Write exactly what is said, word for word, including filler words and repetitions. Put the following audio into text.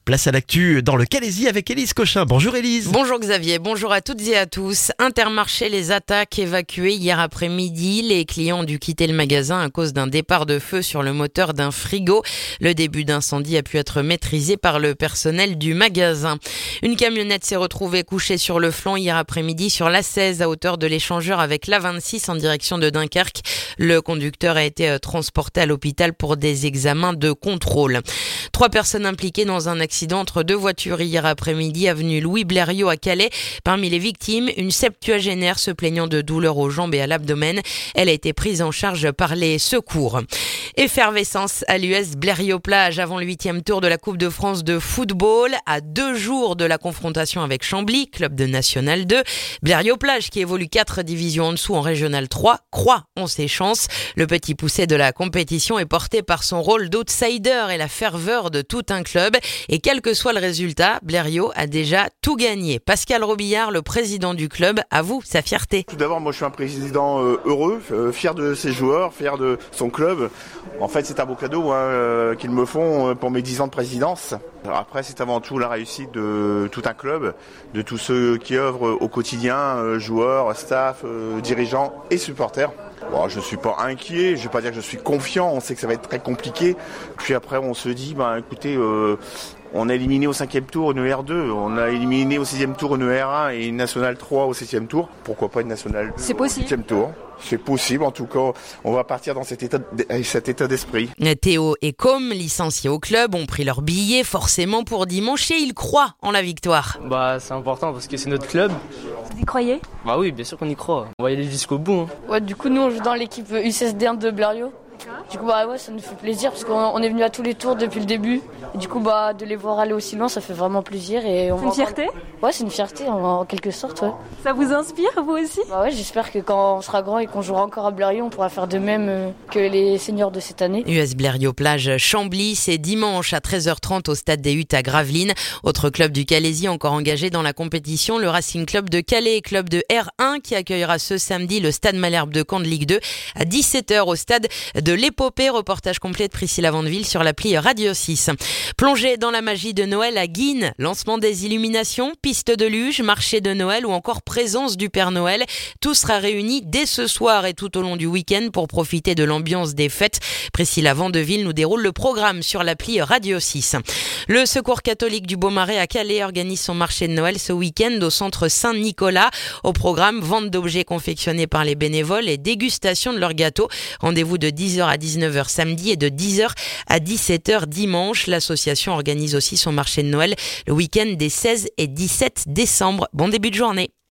Place à l'actu dans le Calaisis avec Élise Cochin. Bonjour Élise. Bonjour Xavier, bonjour à toutes et à tous. Intermarché, les attaques évacuées hier après-midi. Les clients ont dû quitter le magasin à cause d'un départ de feu sur le moteur d'un frigo. Le début d'incendie a pu être maîtrisé par le personnel du magasin. Une camionnette s'est retrouvée couchée sur le flanc hier après-midi sur l'A seize à hauteur de l'échangeur avec l'A vingt-six en direction de Dunkerque. Le conducteur a été transporté à l'hôpital pour des examens de contrôle. Trois personnes impliquées dans un accident entre deux voitures hier après-midi, avenue Louis Blériot à Calais. Parmi les victimes, une septuagénaire se plaignant de douleurs aux jambes et à l'abdomen. Elle a été prise en charge par les secours. Effervescence à l'U S Blériot-Plage avant le huitième tour de la Coupe de France de football. À deux jours de la confrontation avec Chambly, club de National deux. Blériot-Plage, qui évolue quatre divisions en dessous en Régional trois, croit en ses chances. Le petit poucet de la compétition est porté par son rôle d'outsider et la ferveur de tout un club. Et quel que soit le résultat, Blériot a déjà tout gagné. Pascal Robillard, le président du club, avoue sa fierté. Tout d'abord, moi je suis un président euh, heureux, euh, fier de ses joueurs, fier de son club. En fait, c'est un beau cadeau hein, euh, qu'ils me font euh, pour mes dix ans de présidence. Alors après, c'est avant tout la réussite de tout un club, de tous ceux qui œuvrent au quotidien, euh, joueurs, staff, euh, dirigeants et supporters. Bon, je ne suis pas inquiet, je ne vais pas dire que je suis confiant, on sait que ça va être très compliqué. Puis après, on se dit, bah, écoutez, euh, on a éliminé au cinquième tour une R deux, on a éliminé au sixième tour une R un et une Nationale trois au septième tour. Pourquoi pas une Nationale deux C'est possible. au septième tour? C'est possible, en tout cas, on va partir dans cet état, cet état d'esprit. Théo et Com, licenciés au club, ont pris leur billet forcément pour dimanche et ils croient en la victoire. Bah c'est important parce que c'est notre club. Vous y croyez? Bah oui, bien sûr qu'on y croit. On va y aller jusqu'au bout. Hein. Ouais, du coup, nous on joue dans l'équipe U S S D un de Blériot. Du coup, bah ouais, ça nous fait plaisir parce qu'on est venu à tous les tours depuis le début. Et du coup, bah de les voir aller aussi loin, ça fait vraiment plaisir. Et on c'est une fierté? Ouais, c'est une fierté en, en quelque sorte, ouais. Ça vous inspire, vous aussi? Bah ouais, j'espère que quand on sera grand et qu'on jouera encore à Blériot, on pourra faire de même euh, que les seniors de cette année. U S Blériot-Plage Chambly, c'est dimanche à treize heures trente au stade des Huttes à Gravelines. Autre club du Calaisis encore engagé dans la compétition, le Racing Club de Calais, club de R un qui accueillera ce samedi le stade Malherbe de Caen de Ligue deux à dix-sept heures au stade de l'Épopée. Reportage complet de Priscilla Vandeville sur l'appli Radio six. Plongée dans la magie de Noël à Guînes, lancement des illuminations, piste de luge, marché de Noël ou encore présence du Père Noël. Tout sera réuni dès ce soir et tout au long du week-end pour profiter de l'ambiance des fêtes. Priscilla Vandeville nous déroule le programme sur l'appli Radio six. Le Secours catholique du Beaumarais à Calais organise son marché de Noël ce week-end au centre Saint-Nicolas. Au programme, vente d'objets confectionnés par les bénévoles et dégustation de leurs gâteaux. Rendez-vous de dix heures à dix-neuf heures samedi et de dix heures à dix-sept heures dimanche. L'association organise aussi son marché de Noël le week-end des seize et dix-sept décembre. Bon début de journée.